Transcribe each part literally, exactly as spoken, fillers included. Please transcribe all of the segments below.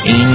این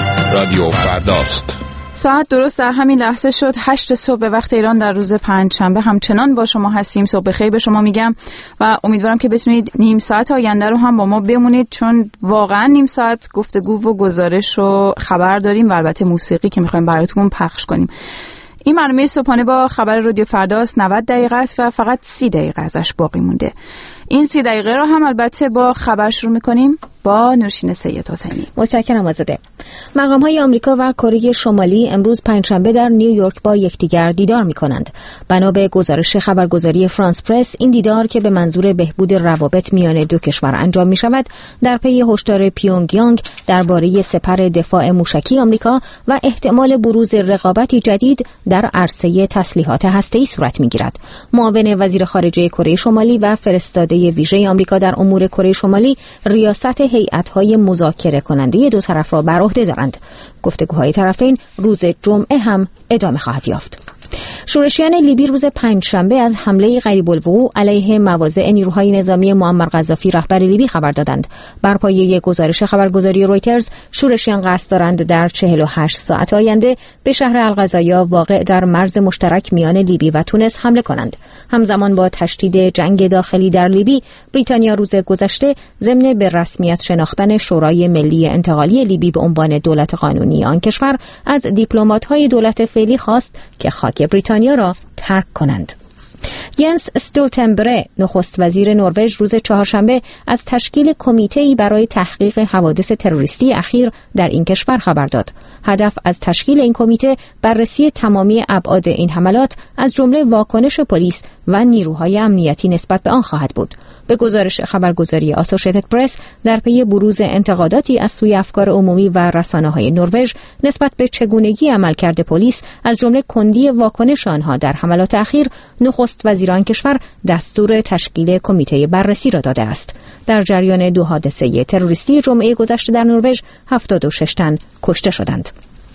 رادیو فرداست. ساعت درست در همین لحظه شد هشت صبح به وقت ایران در روز پنجشنبه. همچنان با شما هستیم. صبح بخیر به شما میگم و امیدوارم که بتونید نیم ساعت آینده رو هم با ما بمونید، چون واقعا نیم ساعت گفتگو و گزارش و خبر داریم و البته موسیقی که میخوایم براتون پخش کنیم. این برنامه صبحانه با خبر رادیو فرداست. نود دقیقه است و فقط سی دقیقه ازش باقی مونده. این سی دقیقه رو هم البته با خبر شروع میکنیم با نوشین سید حسینی. متشکرم آزاده. مقام‌های آمریکا و کره شمالی امروز پنجشنبه در نیویورک با یکدیگر دیدار می‌کنند. بنا به گزارش خبرگزاری فرانس پرس، این دیدار که به منظور بهبود روابط میان دو کشور انجام می‌شود، در پی هشدار پیونگیانگ درباره سپر دفاع موشکی آمریکا و احتمال بروز رقابتی جدید در عرصه تسلیحات هسته‌ای صورت می‌گیرد. معاون وزیر خارجه کره شمالی و فرستاده ویژه آمریکا در امور کره شمالی ریاست هیئت‌های مذاکره کننده دو طرف را بر عهده دارند. گفتگوهای طرفین روز جمعه هم ادامه خواهد یافت. شورشیان لیبی روز پنجشنبه از حمله غریب الوقوع علیه مواضع نیروهای نظامی معمر قذافی رهبر لیبی خبر دادند. بر پایه گزارش خبرگزاری رویترز، شورشیان قصد دارند در چهل و هشت ساعت آینده به شهر الغزایا واقع در مرز مشترک میان لیبی و تونس حمله کنند. همزمان با تشدید جنگ داخلی در لیبی، بریتانیا روز گذشته ضمن به رسمیت شناختن شورای ملی انتقالی لیبی به عنوان دولت قانونی آن کشور از دیپلمات‌های دولت فعلی خواست که خاک بریتانیا را ترک کنند. ینس استولتنبره، نخست وزیر نروژ، روز چهارشنبه از تشکیل کمیته‌ای برای تحقیق حوادث تروریستی اخیر در این کشور خبر داد. هدف از تشکیل این کمیته بررسی تمامی ابعاد این حملات از جمله واکنش پلیس و نیروهای امنیتی نسبت به آن خواهد بود. به گزارش خبرگزاری آسوشیتد پرس، در پی بروز انتقاداتی از سوی افکار عمومی و رسانه‌های نروژ نسبت به چگونگی عملکرد پلیس، از جمله کندی واکنش آنها در حملات اخیر، نخست وزیر آن کشور دستور تشکیل کمیته بررسی را داده است. در جریان دو حادثه تروریستی جمعه گذشته در نروژ هفتاد و شش تن کشته شدند.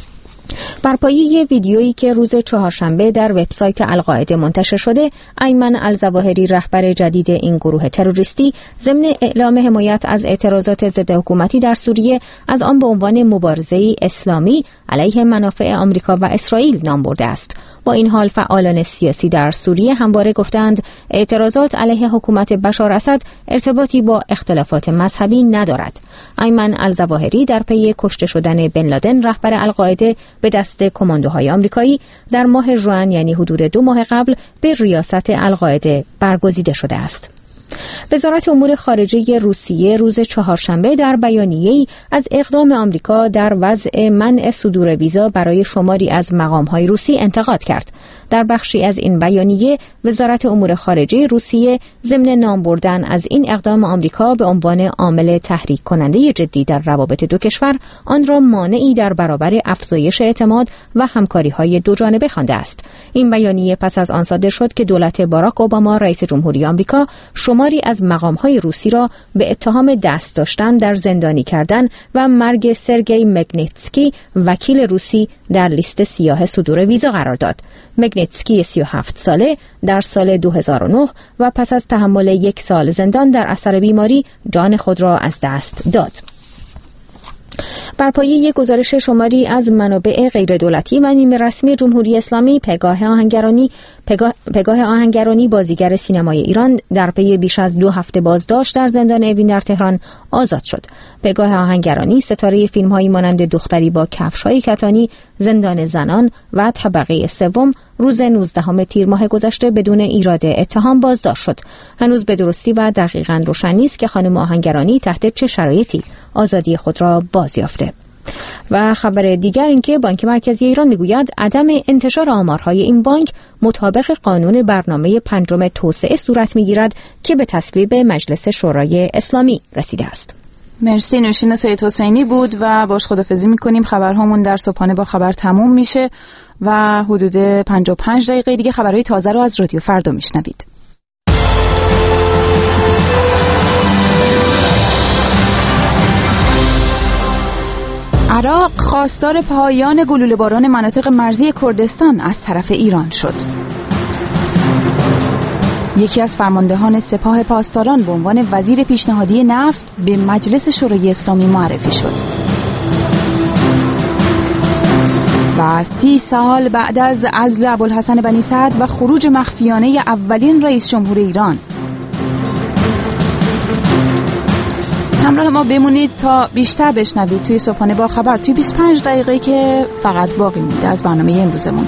بر پایه ویدیویی که روز چهارشنبه در وبسایت القاعده منتشر شده، ایمن الظواهری، رهبر جدید این گروه تروریستی، ضمن اعلام حمایت از اعتراضات ضد حکومتی در سوریه، از آن به عنوان مبارزه اسلامی علیه منافع آمریکا و اسرائیل نام برده است. با این حال فعالان سیاسی در سوریه همواره گفتند اعتراضات علیه حکومت بشار اسد ارتباطی با اختلافات مذهبی ندارد. ایمن الظواهری در پی کشته شدن بن لادن، رهبر القاعده، به دست کماندوهای آمریکایی در ماه ژوئن، یعنی حدود دو ماه قبل، به ریاست القاعده برگزیده شده است. وزارت امور خارجه روسیه روز چهارشنبه در بیانیه‌ای از اقدام آمریکا در وضع منع صدور ویزا برای شماری از مقام‌های روسی انتقاد کرد. در بخشی از این بیانیه، وزارت امور خارجه روسیه ضمن نام بردن از این اقدام آمریکا به عنوان عامل تحریک کننده جدی در روابط دو کشور، آن را مانعی در برابر افزایش اعتماد و همکاری‌های دو جانبه خوانده است. این بیانیه پس از آن صادر شد که دولت باراک اوباما، رئیس جمهوری آمریکا، شماری از مقام‌های روسی را به اتهام دست داشتن در زندانی کردن و مرگ سرگئی مگنیتسکی، وکیل روسی، در لیست سیاه صدور ویزا قرار داد. مگنیتسکی سی و هفت ساله در سال دو هزار و نه و پس از تحمل یک سال زندان در اثر بیماری جان خود را از دست داد. بر پایه یک گزارش شماری از منابع غیر دولتی و نیمه رسمی جمهوری اسلامی، پگاه آهنگرانی پگاه, پگاه آهنگرانی بازیگر سینمای ایران در پی بیش از دو هفته بازداشت در زندان اوین در تهران آزاد شد. پگاه آهنگرانی، ستاره فیلم‌هایی مانند دختری با کفش‌های کتانی، زندان زنان و طبقه سوم، روز نوزدهم تیر ماه گذشته بدون ایراد اتهام بازداشت شد. هنوز به درستی و دقیقاً روشن نیست که خانم آهنگرانی تحت چه شرایطی آزادی خود را بازیافته. و خبر دیگر این که بانک مرکزی ایران میگوید عدم انتشار آمارهای این بانک مطابق قانون برنامه پنجم توسعه صورت میگیرد که به تصویب مجلس شورای اسلامی رسیده است. مرسی. نوشین سید حسینی بود و باش خدافظی میکنیم. خبرهامون در صبحانه با خبر تموم میشه و حدود پنجاه و پنج دقیقه دیگه خبرهای تازه رو از رادیو فردا میشنوید. عراق خواستار پایان گلوله‌باران مناطق مرزی کردستان از طرف ایران شد. یکی از فرماندهان سپاه پاسداران به عنوان وزیر پیشنهادی نفت به مجلس شورای اسلامی معرفی شد. و سی سال بعد از عزل ابوالحسن بنی سعد و خروج مخفیانه اولین رئیس جمهور ایران. همراه ما بمونید تا بیشتر بشنوید توی صبحانه با خبر توی بیست و پنج دقیقه که فقط باقی مونده از برنامه امروزمون.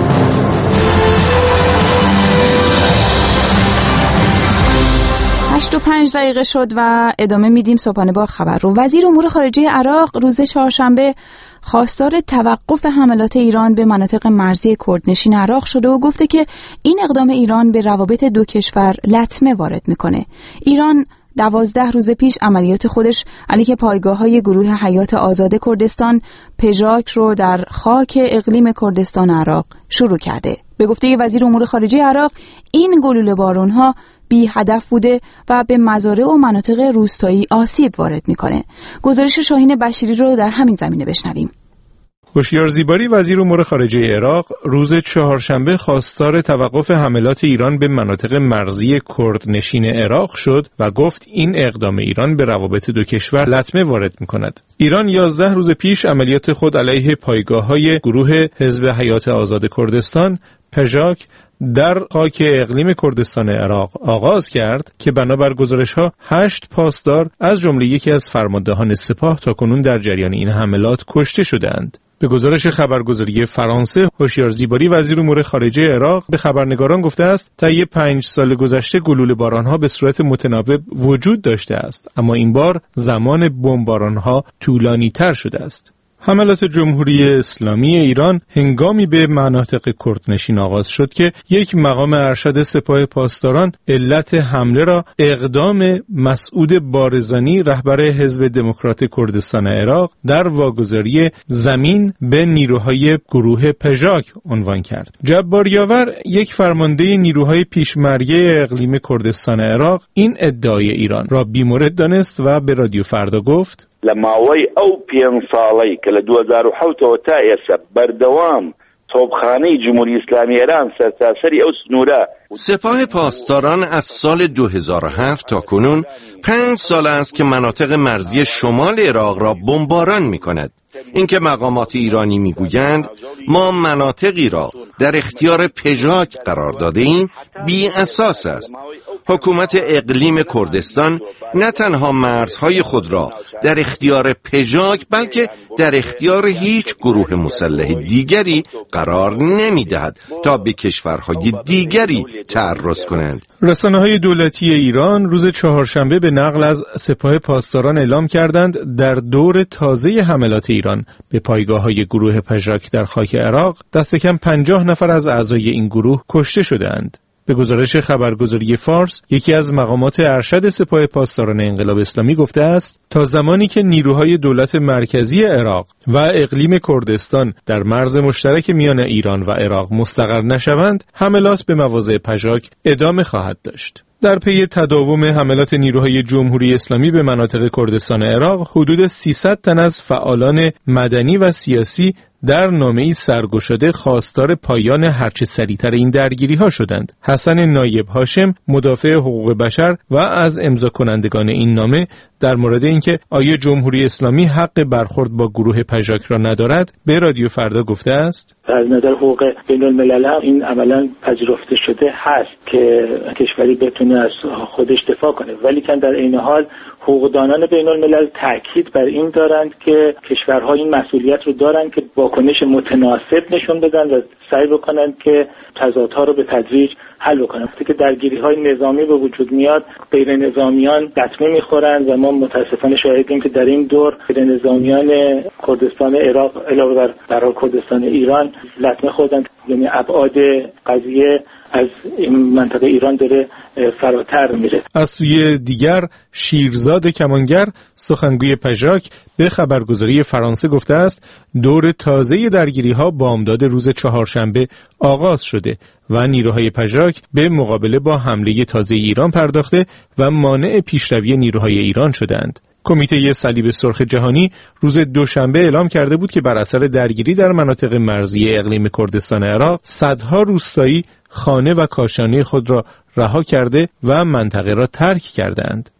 هشت و پنج دقیقه شد و ادامه میدیم صبحانه با خبر رو. وزیر امور خارجه عراق روز چهارشنبه خواستار توقف حملات ایران به مناطق مرزی کردنشین عراق شده و گفته که این اقدام ایران به روابط دو کشور لطمه وارد میکنه. ایران دوازده روز پیش عملیات خودش علیه پایگاه‌های گروه حیات آزاد کردستان پژاک رو در خاک اقلیم کردستان عراق شروع کرده. به گفته وزیر امور خارجه عراق این گلوله بارون‌ها بی هدف بوده و به مزارع و مناطق روستایی آسیب وارد میکنه. گزارش شاهین بشیری رو در همین زمینه بشنویم. هوشیار زیباری وزیر امور خارجه عراق روز چهارشنبه خواستار توقف حملات ایران به مناطق مرزی کردنشین عراق شد و گفت این اقدام ایران به روابط دو کشور لطمه وارد می‌کند. ایران یازده روز پیش عملیات خود علیه پایگاه‌های گروه حزب حیات آزاد کردستان پژاک در خاک اقلیم کردستان عراق آغاز کرد که بنابر گزارش‌ها هشت پاسدار از جمله یکی از فرماندهان سپاه تاکنون در جریان این حملات کشته شدند. به گزارش خبرگزاری فرانسه، هوشیار زیباری وزیر امور خارجه عراق به خبرنگاران گفته است طی پنج سال گذشته گلوله باران‌ها به صورت متناوب وجود داشته است، اما این بار زمان بمباران‌ها طولانی‌تر شده است. حملات جمهوری اسلامی ایران هنگامی به مناطق کردنشین آغاز شد که یک مقام ارشد سپاه پاسداران علت حمله را اقدام مسعود بارزانی رهبر حزب دموکرات کردستان عراق در واگذاری زمین به نیروهای گروه پژاک عنوان کرد. جبار یاور یک فرمانده نیروهای پیشمرگه اقلیم کردستان عراق این ادعای ایران را بی‌مورد دانست و به رادیو فردا گفت لماوی او پین سالی که ل دو هزار و هفت و تا ئێستا بەردەوام تۆپخانەی جمهوری اسلامی ایران سرتاسری او سنوورە. سپاه پاسداران از سال دو هزار و هفت تا کنون پنج سال است که مناطق مرزی شمال عراق را بمباران می کند. اینکه مقامات ایرانی میگویند ما مناطقی را در اختیار پژاک قرار داده ایم بی اساس است. حکومت اقلیم کردستان نه تنها مرزهای خود را در اختیار پژاک بلکه در اختیار هیچ گروه مسلح دیگری قرار نمیدهد تا به کشورهای دیگری تعرض کنند. رسانه‌های دولتی ایران روز چهارشنبه به نقل از سپاه پاسداران اعلام کردند در دور تازه حملات ایران به پایگاه‌های گروه پژاک در خاک عراق دست کم پنجاه نفر از اعضای این گروه کشته شدند. به گزارش خبرگزاری فارس، یکی از مقامات ارشد سپاه پاسداران انقلاب اسلامی گفته است تا زمانی که نیروهای دولت مرکزی عراق و اقلیم کردستان در مرز مشترک میان ایران و عراق مستقر نشوند، حملات به مواضع پژاک ادامه خواهد داشت. در پی تداوم حملات نیروهای جمهوری اسلامی به مناطق کردستان عراق، حدود سیصد تن از فعالان مدنی و سیاسی در نامه‌ای سرگشاده خواستار پایان هرچه سریعتر این درگیری‌ها شدند. حسن نایب هاشم، مدافع حقوق بشر و از امضا کنندگان این نامه، در مورد اینکه آیا جمهوری اسلامی حق برخورد با گروه پژاک را ندارد، به رادیو فردا گفته است: از نظر حقوق بین الملل هم این عملاً پذیرفته شده هست که کشوری بتونه از خودش دفاع کنه، ولی که در این حال حقوقدانان بین الملل تاکید بر این دارند که کشورها این مسئولیت رو دارند که واکنش متناسب نشون بدن و سعی بکنند که تضادها رو به تدریج حل بکنند. وقتی که درگیری‌های نظامی به وجود میاد، غیر نظامیان لطمه می‌خورند و ما متاسفانه شاهدیم که در این دور غیر نظامیان کردستان عراق علاوه بر برای کردستان ایران لطمه خوردند. یعنی ابعاد قضیه از این منطقه ایران داره فراتر میره. از سوی دیگر، شیرزاد کمانگر، سخنگوی پژاک، به خبرگزاری فرانسه گفته است دور تازه درگیری‌ها بامداد روز چهارشنبه آغاز شده و نیروهای پژاک به مقابله با حمله تازه ایران پرداخته و مانع پیشروی نیروهای ایران شدند. کمیته صلیب سرخ جهانی روز دوشنبه اعلام کرده بود که بر اثر درگیری در مناطق مرزی اقلیم کردستان عراق، صدها روستایی خانه و کاشانه خود را رها کرده و منطقه را ترک کردند.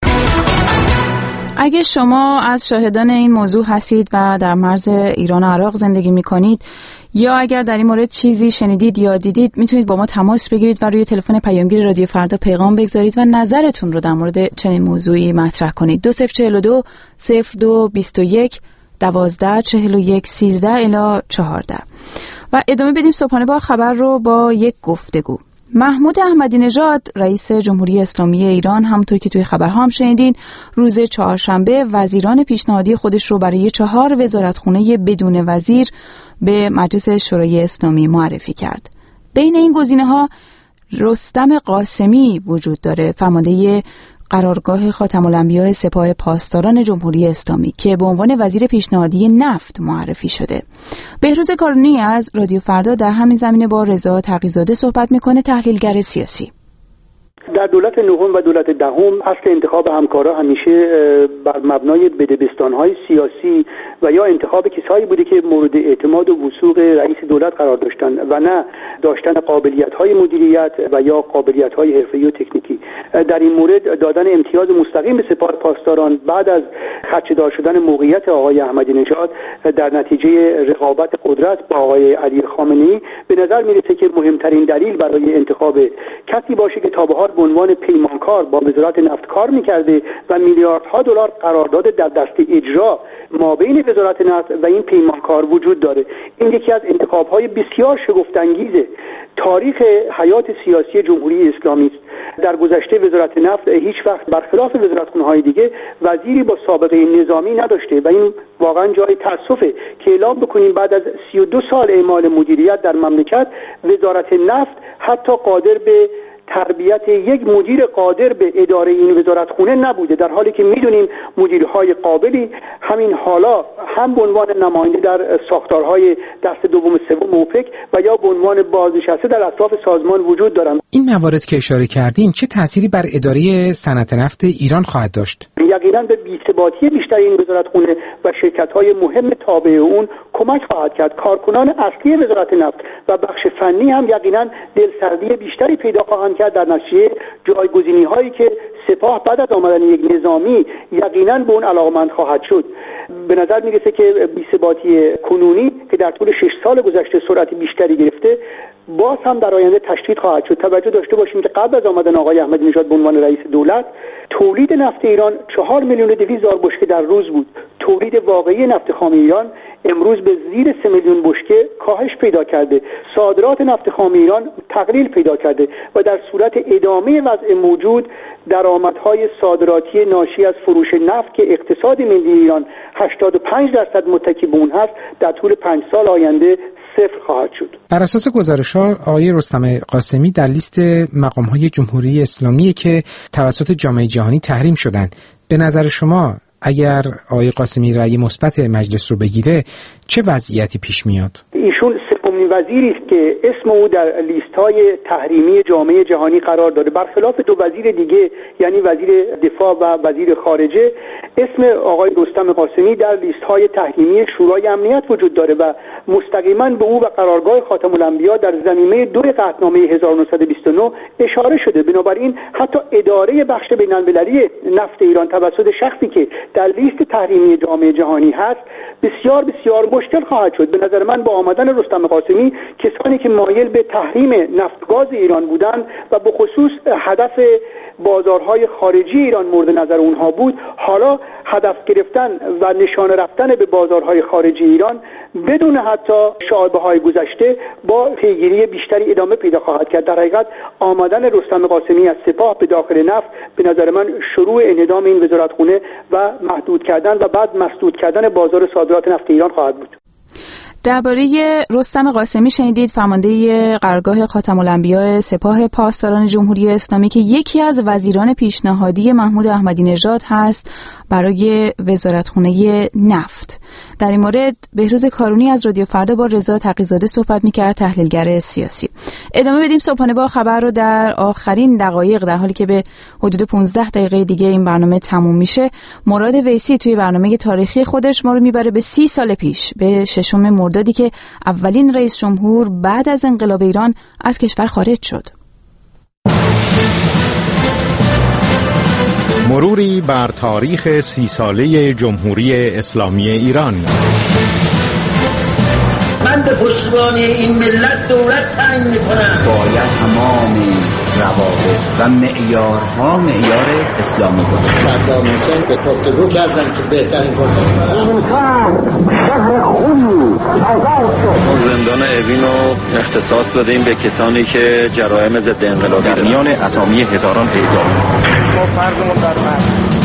اگه شما از شاهدان این موضوع هستید و در مرز ایران و عراق زندگی می‌کنید یا اگر در این مورد چیزی شنیدید یا دیدید میتونید با ما تماس بگیرید و روی تلفن پیامگیر رادیو فردا پیغام بگذارید و نظرتون رو در مورد چنین موضوعی مطرح کنید. دو صفر چهل و دو صفر دو بیست و یک دوازده چهل و یک سیزده الی چهارده. و ادامه بدیم صبحانه با خبر رو با یک گفتگو. محمود احمدی نژاد رئیس جمهوری اسلامی ایران، همونطور که توی خبرها هم شنیدین، روز چهارشنبه وزیران پیشنهادی خودش رو برای چهار وزارتخونه بدون وزیر به مجلس شورای اسلامی معرفی کرد. بین این گزینه‌ها رستم قاسمی وجود داره، فرمانده قرارگاه خاتم الانبیاء سپاه پاسداران جمهوری اسلامی که به عنوان وزیر پیشنهادی نفت معرفی شده. بهروز کارونی از رادیو فردا در همین زمینه با رضا تقی‌زاده صحبت میکنه، تحلیلگر سیاسی. در دولت نهم و دولت دهم اصل انتخاب همکارا همیشه بر مبنای بدبستان‌های سیاسی و یا انتخاب کسایی بوده که مورد اعتماد و وثوق رئیس دولت قرار داشتن و نه داشتن قابلیت‌های مدیریت و یا قابلیت‌های حرفه‌ای و تکنیکی. در این مورد دادن امتیاز مستقیم به سپاه پاسداران بعد از خدشه‌دار شدن موقعیت آقای احمدی نژاد در نتیجه رقابت قدرت با آقای علی خامنه‌ای به نظر میرسه که مهمترین دلیل برای انتخاب کسی باشه که تا به حال به عنوان پیمانکار با وزارت نفت کار میکرده و میلیاردها دلار قرارداد در دست اجرا مابین وزارت نفت و این پیمانکار وجود داره. این یکی از انتخاب‌های بسیار شگفت‌انگیز تاریخ حیات سیاسی جمهوری اسلامی است. در گذشته وزارت نفت هیچ وقت برخلاف وزارتخونه‌های دیگه وزیری با سابقه نظامی نداشته و این واقعا جای تأسفه که اعلام بکنیم بعد از سی و دو سال اعمال مدیریت در مملکت وزارت نفت حتی قادر به تربیت یک مدیر قادر به اداره این وزارتخونه نبوده، در حالی که میدونیم مدیرهای قابلی همین حالا هم به عنوان نماینده در ساختارهای دست دوم سوم اوپک و یا به عنوان بازنشسته در اطراف سازمان وجود دارند. این موارد که اشاره کردین چه تأثیری بر اداره صنعت نفت ایران خواهد داشت؟ یقینا به بی‌ثباتی بیشتر این وزارتخونه و شرکت‌های مهم تابع اون کمک خواهد کرد. کارکنان اصلی وزارت نفت و بخش فنی هم یقینا دلسردی بیشتری پیدا خواهند کرد در نتیجه جایگزینی‌هایی که سپاه بعد از آمدن یک نظامی یقینا به اون علاقمند خواهد شد. به نظر میرسه که بی‌ثباتی کنونی که در طول شش سال گذشته سرعت بیشتری گرفته باز هم در آینده تشدید خواهد شد. توجه داشته باشیم که قبل از آمدن آقای احمدی نژاد به عنوان رئیس دولت تولید نفت ایران چهار میلیون و دویست هزار بشکه در روز بود. تولید واقعی نفت خام ایران امروز به زیر سه میلیون بشکه کاهش پیدا کرده. صادرات نفت خام ایران تقلیل پیدا کرده و در صورت ادامه وضع موجود درآمدهای صادراتی ناشی از فروش نفت که اقتصاد ملی ایران هشتاد و پنج درصد متکی به اون هست در طول پنج سال آینده صفر خواهد شد. بر اساس گزارش‌ها آقای رستم قاسمی در لیست مقام‌های جمهوری اسلامی که توسط جامعه جهانی تحریم شدند. به نظر شما اگر آقای قاسمی رأی مثبت مجلس رو بگیره چه وضعیتی پیش میاد؟ ایشون سومین وزیری است که اسم او در لیست‌های تحریمی جامعه جهانی قرار داره. برخلاف دو وزیر دیگه یعنی وزیر دفاع و وزیر خارجه، اسم آقای رستم قاسمی در لیست‌های تحریمی شورای امنیت وجود داره و مستقیما به او و قرارگاه خاتم الانبیاء در ضمیمه دو قطعنامه هزار و نهصد و بیست و نه اشاره شده. بنابراین حتی اداره بخش بین‌المللی نفت ایران توسط شخصی که در لیست تحریمی جامعه جهانی هست بسیار بسیار مشکل خواهد شد. به نظر من با آمدن رستم قاسمی کسانی که مایل به تحریم نفت گاز ایران بودند و به خصوص هدف بازارهای خارجی ایران مورد نظر اونها بود، حالا هدف گرفتن و نشانه رفتن به بازارهای خارجی ایران بدون حتی شایبه‌های گذشته با پیگیری بیشتری ادامه پیدا خواهد کرد. در حقیقت آمدن رستم قاسمی از سپاه به داخل نفت به نظر من شروع انهدام این وزارتخونه و محدود کردن و بعد مسدود کردن بازار صادرات نفت ایران خواهد بود. درباره رستم قاسمی شنیدید، فرمانده قرارگاه خاتم الانبیاء سپاه پاسداران جمهوری اسلامی که یکی از وزیران پیشنهادی محمود احمدی نژاد هست برای وزارتخونه نفت. در این مورد بهروز کارونی از رادیو فردا با رضا تقی‌زاده صحبت می‌کرد، تحلیلگر سیاسی. ادامه بدیم صبحانه با خبر رو در آخرین دقایق، در حالی که به حدود پانزده دقیقه دیگه این برنامه تموم میشه. مراد ویسی توی برنامه تاریخی خودش ما رو میبره به سی سال پیش، به ششم مردادی که اولین رئیس جمهور بعد از انقلاب ایران از کشور خارج شد. مروری بر تاریخ سی ساله جمهوری اسلامی ایران. من من به پشتیبانی این ملت دولت تعیین میکنم. باید تمام روابط و معیارها معیار اسلامی باشه. صدام حسین به گفتگو کردن که بهترین گفتگو این شهر شهر خونی آزاد شد. زندان اوین رو اختصاص دادیم به کسانی که جرایم ضد انقلابی در میان اسامی هزاران اعدام. ما فرضمون بر من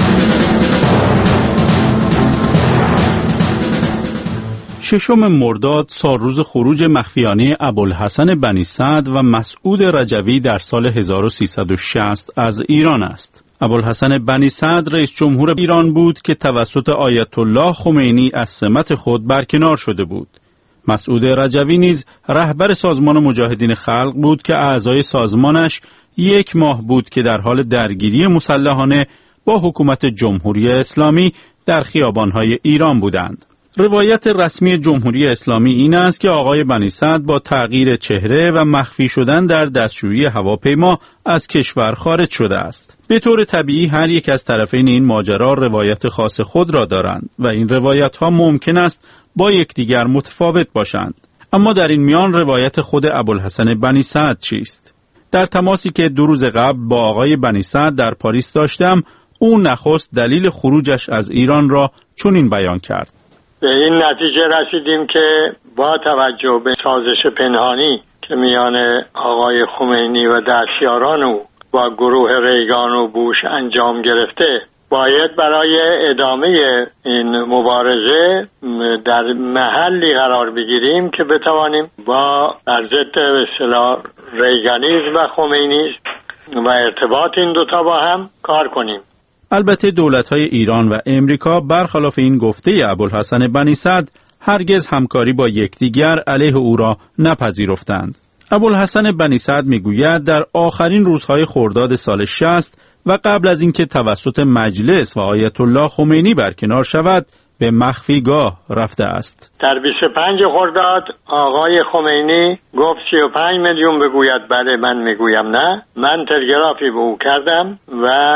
ششم مرداد سالروز خروج مخفیانه ابوالحسن بنی سعد و مسعود رجوی در سال هزار و سیصد و شصت از ایران است. ابوالحسن بنی سعد رئیس جمهور ایران بود که توسط آیت الله خمینی از سمت خود برکنار شده بود. مسعود رجوی نیز رهبر سازمان مجاهدین خلق بود که اعضای سازمانش یک ماه بود که در حال درگیری مسلحانه با حکومت جمهوری اسلامی در خیابان‌های ایران بودند. روایت رسمی جمهوری اسلامی این است که آقای بنی سعد با تغییر چهره و مخفی شدن در دستشویی هواپیما از کشور خارج شده است. به طور طبیعی هر یک از طرفین این ماجرا روایت خاص خود را دارند و این روایت‌ها ممکن است با یکدیگر متفاوت باشند. اما در این میان روایت خود ابوالحسن بنی سعد چیست؟ در تماسی که دو روز قبل با آقای بنی سعد در پاریس داشتم، او نخست دلیل خروجش از ایران را چنین بیان کرد: به این نتیجه رسیدیم که با توجه به سازش پنهانی که میان آقای خمینی و دستیاران او با گروه ریگان و بوش انجام گرفته، باید برای ادامه این مبارزه در محلی قرار بگیریم که بتوانیم با در ضد به اصطلاح ریگانیسم و خمینیسم و ارتباط این دوتا با هم کار کنیم. البته دولت‌های ایران و امریکا برخلاف این گفته ابوالحسن بنی سعد هرگز همکاری با یکدیگر علیه او را نپذیرفتند. ابوالحسن بنی سعد میگوید در آخرین روزهای خرداد سال شصت و قبل از اینکه توسط مجلس و آیت الله خمینی برکنار شود به مخفیگاه رفته است. در بیست و پنج خرداد آقای خمینی گفت سی و پنج میلیون بگوید بله، من میگویم نه. من تلگرافی به او کردم و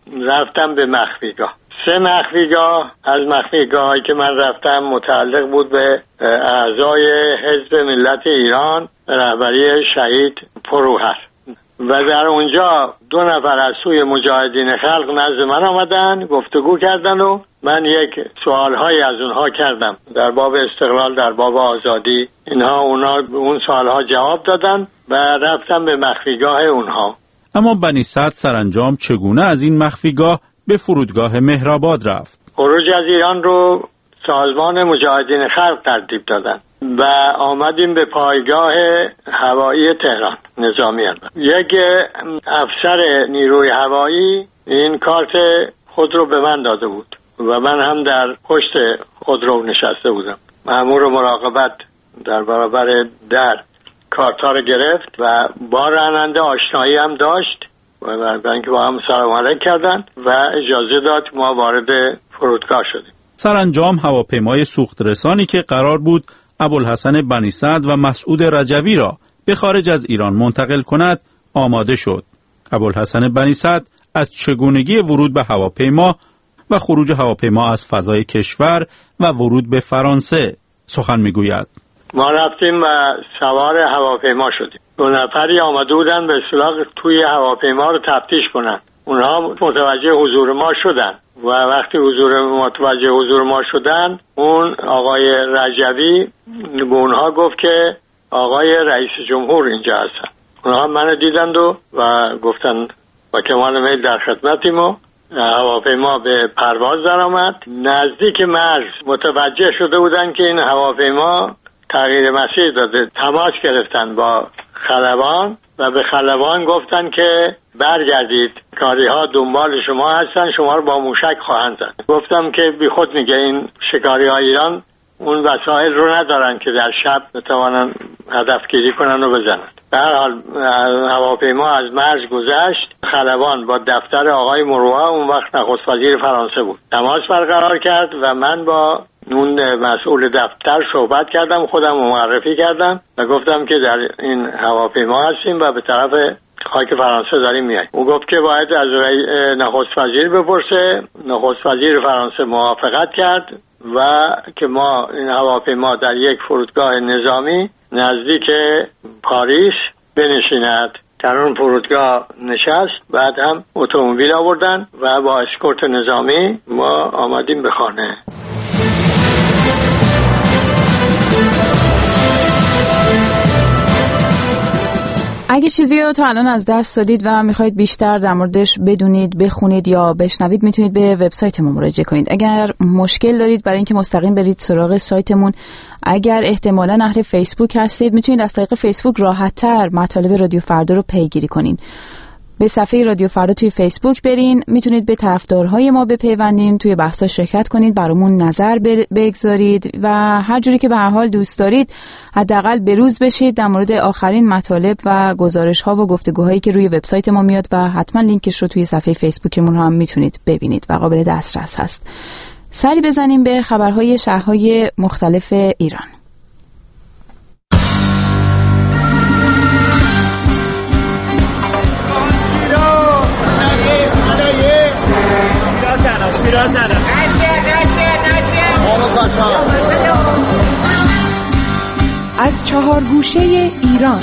رفتم به مخفیگاه. سه مخفیگاه از مخفیگاهایی که من رفتم متعلق بود به اعضای حزب ملت ایران رهبری شهید فروهر و در اونجا دو نفر از سوی مجاهدین خلق نزد من آمدن، گفتگو کردن و من یک سوالهایی از اونها کردم در باب استقلال، در باب آزادی. اینها اونا اون سوالها جواب دادن و رفتم به مخفیگاه اونها. اما بنی سعد سرانجام چگونه از این مخفیگاه به فرودگاه مهرآباد رفت؟ خروج از ایران رو سازمان مجاهدین خلق ترتیب دادن و آمدیم به پایگاه هوایی تهران نظامی. البته یک افسر نیروی هوایی این کارت خود رو به من داده بود و من هم در پشت خودرو نشسته بودم. مأمور مراقبت در برابر در کارتا رو گرفت و با راننده آشنایی هم داشت و برای اینکه با هم سلام علیک کردن و اجازه داد ما وارد فرودگاه شدیم. سرانجام هواپیمای سوخت رسانی که قرار بود ابوالحسن بنی سعد و مسعود رجوی را به خارج از ایران منتقل کند آماده شد. ابوالحسن بنی سعد از چگونگی ورود به هواپیما و خروج هواپیما از فضای کشور و ورود به فرانسه سخن میگوید. ما رفتیم و سوار هواپیما شدیم. دو نفری آمده بودن به اصطلاح توی هواپیما رو تفتیش کنن. اونها متوجه حضور ما شدن و وقتی حضور متوجه حضور ما شدن، اون آقای رجوی به اونها گفت که آقای رئیس جمهور اینجا هستن. اونها منو دیدند و, و گفتن با کمال میل در خدمتیم و هواپیما به پرواز درآمد. نزدیک مرز متوجه شده بودن که این هواپیما تغییر مسیر داده. تماس گرفتن با خلبان و به خلبان گفتن که برگردید، شکاری ها دنبال شما هستن، شما رو با موشک خواهند زد. گفتم که بی خود میگه این شکاری ها ایران اون وسایل رو ندارن که در شب بتوانن هدفگیری کنن و بزنن. در حال هواپیما از مرز گذشت. خلبان با دفتر آقای مروه، اون وقت نخست وزیر فرانسه بود، تماس برقرار کرد و من با اون مسئول دفتر صحبت کردم، خودم معرفی کردم و گفتم که در این هواپیما هستیم و به طرف خاک فرانسه داریم میاییم. او گفت که باید از نخست وزیر بپرسه. نخست وزیر فرانسه موافقت کرد و که ما این هواپیما در یک فرودگاه نظامی نزدیک پاریس بنشیند. در اون فرودگاه نشست، بعد هم اتومبیل آوردن و با اسکورت نظامی ما آمدیم به خانه. اگه چیزی رو تا الان از دست دادید و میخواید بیشتر در موردش بدونید، بخونید یا بشنوید، میتونید به وبسایتمون مراجعه کنید. اگر مشکل دارید برای اینکه مستقیم برید سراغ سایتمون، اگر احتمالاً اهل فیسبوک هستید، میتونید از طریق فیسبوک راحت‌تر مطالب رادیو فردا رو پیگیری کنین. به صفحه رادیو فردا توی فیسبوک برین، میتونید به طرفدارهای ما بپیوندین، توی بحثا شرکت کنید، برامون نظر بگذارید و هر جوری که به هر حال دوست دارید حداقل بروز بشید در مورد آخرین مطالب و گزارش‌ها و گفتگوهایی که روی وبسایت ما میاد و حتما لینکش رو توی صفحه فیسبوکمون هم میتونید ببینید و قابل دسترس هست. سری بزنیم به خبرهای شهرهای مختلف ایران. از چهار گوشه ایران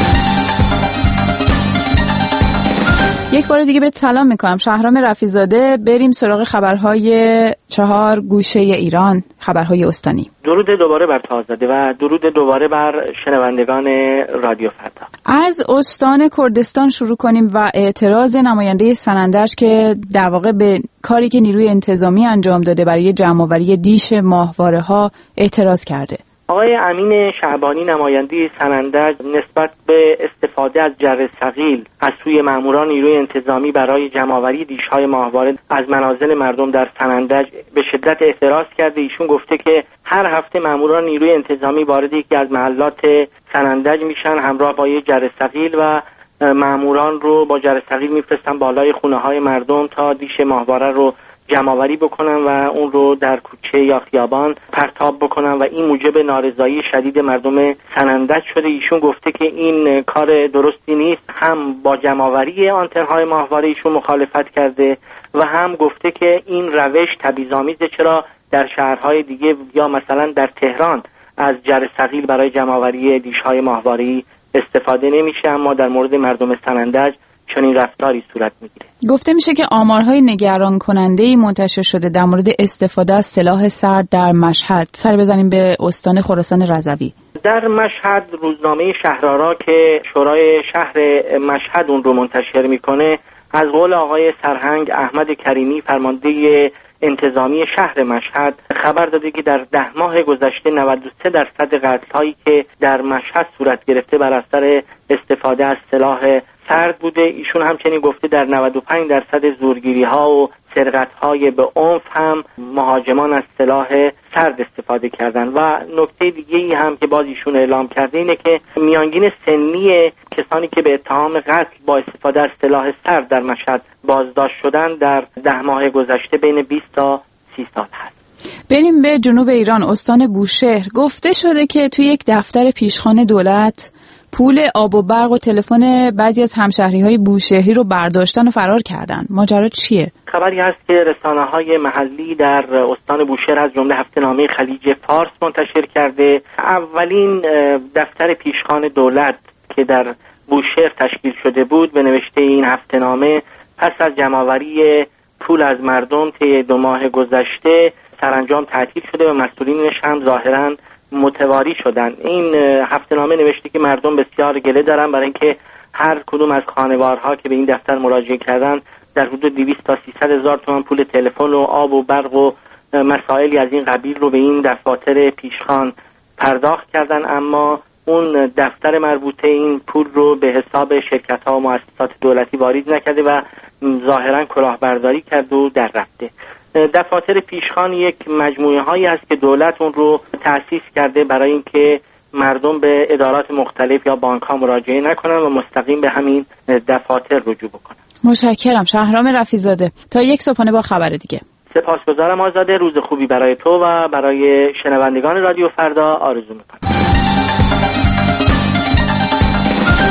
یک بار دیگه به سلام میکنم. شهرام رفیع‌زاده. بریم سراغ خبرهای چهار گوشه ایران، خبرهای استانی. درود دوباره بر تازاده و درود دوباره بر شنوندگان رادیو فردا. از استان کردستان شروع کنیم و اعتراض نماینده سنندج که در واقع به کاری که نیروی انتظامی انجام داده برای جمع‌آوری دیش ماهواره ها اعتراض کرده. آقای امین شعبانی نماینده سنندج نسبت به استفاده از جره ثقیل از سوی ماموران نیروی انتظامی برای جمع‌آوری دیش‌های ماهواره از منازل مردم در سنندج به شدت اعتراض کرده. ایشون گفته که هر هفته ماموران نیروی انتظامی وارد یکی از محلات سنندج میشن، همراه با یه جره ثقیل و ماموران رو با جره ثقیل میفرستن بالای خونه‌های مردم تا دیش ماهواره رو جمع‌آوری بکنن و اون رو در کوچه یا خیابان پرتاب بکنن و این موجب نارضایی شدید مردم سنندج شده. ایشون گفته که این کار درستی نیست، هم با جمع‌آوری آنتن‌های ماهواره ایشون مخالفت کرده و هم گفته که این روش تبعیض‌آمیزه، چرا در شهرهای دیگه یا مثلا در تهران از جره ثقیل برای جمع‌آوری دیش‌های ماهواره‌ای استفاده نمیشه، اما در مورد مردم سنندج چنین رفتاری صورت میگیره. گفته میشه که آمارهای نگران کننده‌ای منتشر شده در مورد استفاده از سلاح سرد در مشهد. سر بزنیم به استان خراسان رضوی. در مشهد روزنامه شهرآرا که شورای شهر مشهد اون رو منتشر میکنه، از قول آقای سرهنگ احمد کریمی فرمانده انتظامی شهر مشهد خبر داده که در ده ماه گذشته نود و سه درصد قتل‌هایی که در مشهد صورت گرفته بر اثر استفاده از سلاح سرد بوده. ایشون همچنین گفته در نود و پنج درصد زورگیری‌ها و سرقت‌های به عنف هم مهاجمان از سلاح سرد استفاده کردن. و نکته دیگه‌ای هم که باز ایشون اعلام کرده اینه که میانگین سنی کسانی که به اتهام قتل با استفاده از سلاح سرد در مشهد بازداشت شدن در ده ماه گذشته بین بیست تا سی سال هست. بریم به جنوب ایران، استان بوشهر. گفته شده که توی یک دفتر پیشخوان دولت پول آب و برق و تلفن بعضی از همشهری‌های بوشهری رو برداشتن و فرار کردن. ماجرا چیه؟ خبری هست که رسانه‌های محلی در استان بوشهر از جمله هفته‌نامه خلیج فارس منتشر کرده. اولین دفتر پیشخوان دولت که در بوشهر تشکیل شده بود به نوشته این هفته‌نامه پس از جمع‌آوری پول از مردم طی دو ماه گذشته سرانجام تعطیل شده و مسئولینش هم ظاهراً متواری شدن. این هفته‌نامه نوشته که مردم بسیار گله دارن برای اینکه هر کدوم از خانوارها که به این دفتر مراجعه کردن در حدود دویست تا سیصد هزار تومان پول تلفن و آب و برق و مسائلی از این قبیل رو به این دفاتر پیشخوان پرداخت کردن، اما اون دفتر مربوطه این پول رو به حساب شرکت‌ها و مؤسسات دولتی واریز نکرده و ظاهراً کلاهبرداری کرده و در رفته. دفاتر پیشخوان یک مجموعه هایی هست که دولت اون رو تأسیس کرده برای اینکه مردم به ادارات مختلف یا بانک ها مراجعه نکنن و مستقیم به همین دفاتر رجوع بکنن. متشکرم. شهرام رفیع‌زاده. تا یک صبحانه با خبر دیگه. سپاسگزارم آزاده. روز خوبی برای تو و برای شنوندگان رادیو فردا آرزو میکنم.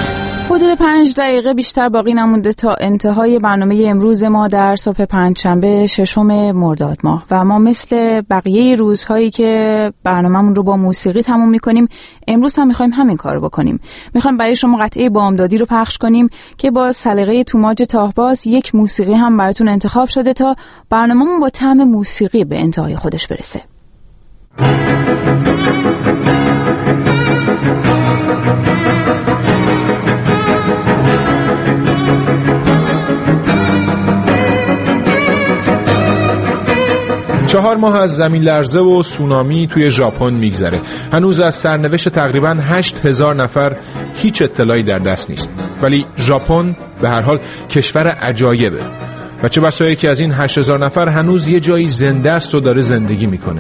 حدود پنج دقیقه بیشتر باقی نمونده تا انتهای برنامه امروز ما در صبح پنجشنبه ششم مرداد ماه و ما مثل بقیه روزهایی که برنامه‌مون رو با موسیقی تموم می‌کنیم امروز هم می‌خوایم همین کارو بکنیم. می‌خوایم برای شما قطعه بامدادی رو پخش کنیم که با سلیقه توماج تاهباز یک موسیقی هم براتون انتخاب شده تا برنامه‌مون با طعم موسیقی به انتهای خودش برسه. چهار ماه از زمین لرزه و سونامی توی ژاپن میگذره. هنوز از سرنوشت تقریباً هشت هزار نفر هیچ اطلاعی در دست نیست. ولی ژاپن به هر حال کشور عجایبه و چه بسا یکی از این هشت هزار نفر هنوز یه جایی زنده است و داره زندگی میکنه.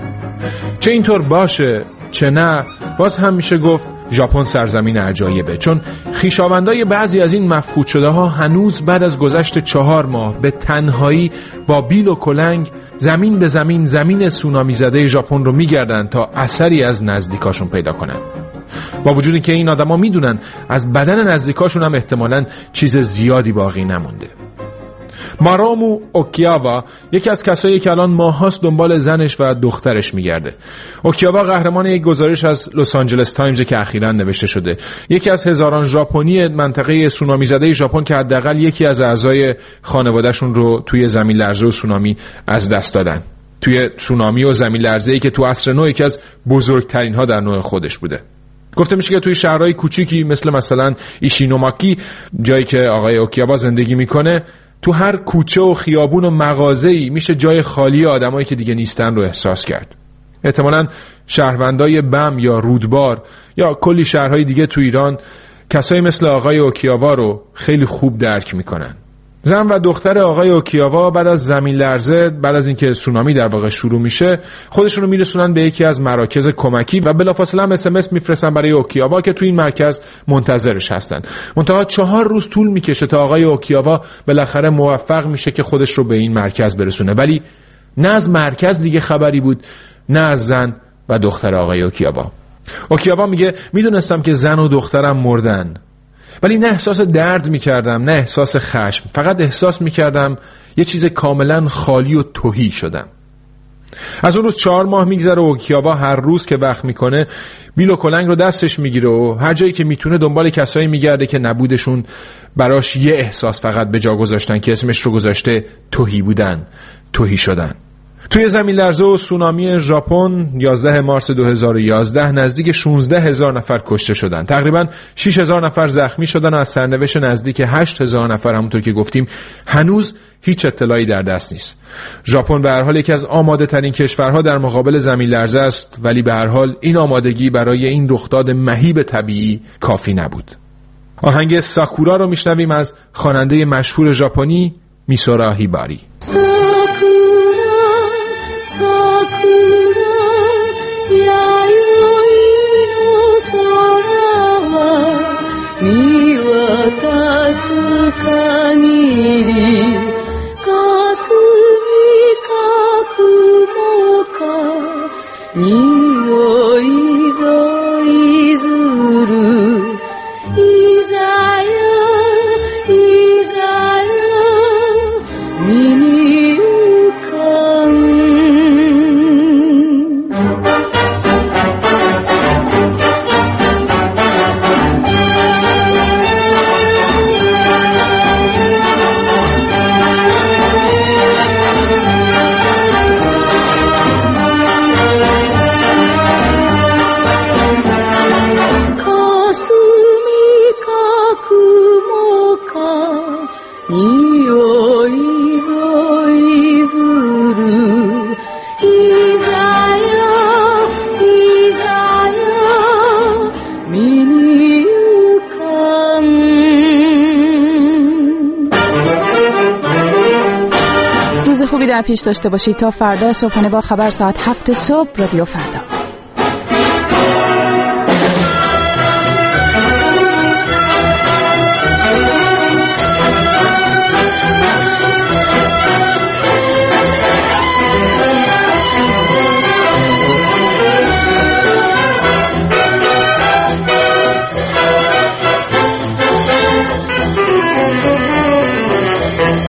چه اینطور باشه چه نه، باز هم میشه گفت ژاپن سرزمین عجایبه، چون خویشاوندای بعضی از این مفقود شده ها هنوز بعد از گذشت چهار ماه به تنهایی با بیل و کلنگ زمین به زمین زمین سونامی زده ژاپن رو میگردن تا اثری از نزدیکاشون پیدا کنن. با وجودی که این آدما میدونن از بدن نزدیکاشون هم احتمالاً چیز زیادی باقی نمونده. مارامو اوکیاوا یکی از کسایی که الان ماهاست دنبال زنش و دخترش میگرده. اوکیاوا قهرمان یک گزارش از لس آنجلس تایمز که اخیراً نوشته شده. یکی از هزاران ژاپنی منطقه سونامی زده ژاپن که حداقل یکی از اعضای خانواده‌شون رو توی زمین لرزه و سونامی از دست دادن. توی سونامی و زمین لرزه‌ای که تو عصر نو یکی از بزرگترین ها در نوع خودش بوده. گفته میشه که توی شهرهای کوچیکی مثل مثلا ایشینوماکی، جایی که آقای اوکیاوا زندگی میکنه، تو هر کوچه و خیابون و مغازه‌ای میشه جای خالی آدمایی که دیگه نیستن رو احساس کرد. احتمالاً شهروندای بم یا رودبار یا کلی شهرهای دیگه تو ایران کسایی مثل آقای اوکیاوا رو خیلی خوب درک میکنن. زن و دختر آقای اوکیاوا بعد از زمین لرزه، بعد از اینکه سونامی در واقع شروع میشه، خودشون رو میرسونن به یکی از مراکز کمکی و بلافاصله هم اس ام اس میفرستن برای اوکیاوا که تو این مرکز منتظرش هستن. منتها چهار روز طول میکشه تا آقای اوکیاوا بالاخره موفق میشه که خودش رو به این مرکز برسونه، ولی نه از مرکز دیگه خبری بود، نه از زن و دختر آقای اوکیاوا. اوکیاوا میگه میدونستم که زن و دخترم مردن، ولی نه احساس درد میکردم نه احساس خشم، فقط احساس میکردم یه چیز کاملا خالی و تهی شدم. از اون روز چهار ماه میگذره و اوکیاوا هر روز که وقت میکنه بیل و کلنگ رو دستش میگیره و هر جایی که میتونه دنبال کسایی میگرده که نبودشون براش یه احساس فقط به جا گذاشتن که اسمش رو گذاشته تهی بودن، تهی شدن. توی زمین لرزه و سونامی ژاپن یازده مارس دو هزار و یازده نزدیک شانزده هزار نفر کشته شدن، تقریبا شش هزار نفر زخمی شدن و از سرنوشت نزدیک هشت هزار نفر همونطور که گفتیم هنوز هیچ اطلاعی در دست نیست. ژاپن به هر حال یکی از آماده ترین کشورها در مقابل زمین لرزه است، ولی به هر حال این آمادگی برای این رخداد مهیب طبیعی کافی نبود. آهنگ ساکورا رو میشنویم از خواننده مشهور ژاپنی میسورا هیباری. روز خوبی در پیش داشته باشید. تا فردا صبحانه با خبر ساعت هفت صبح رادیو فردا.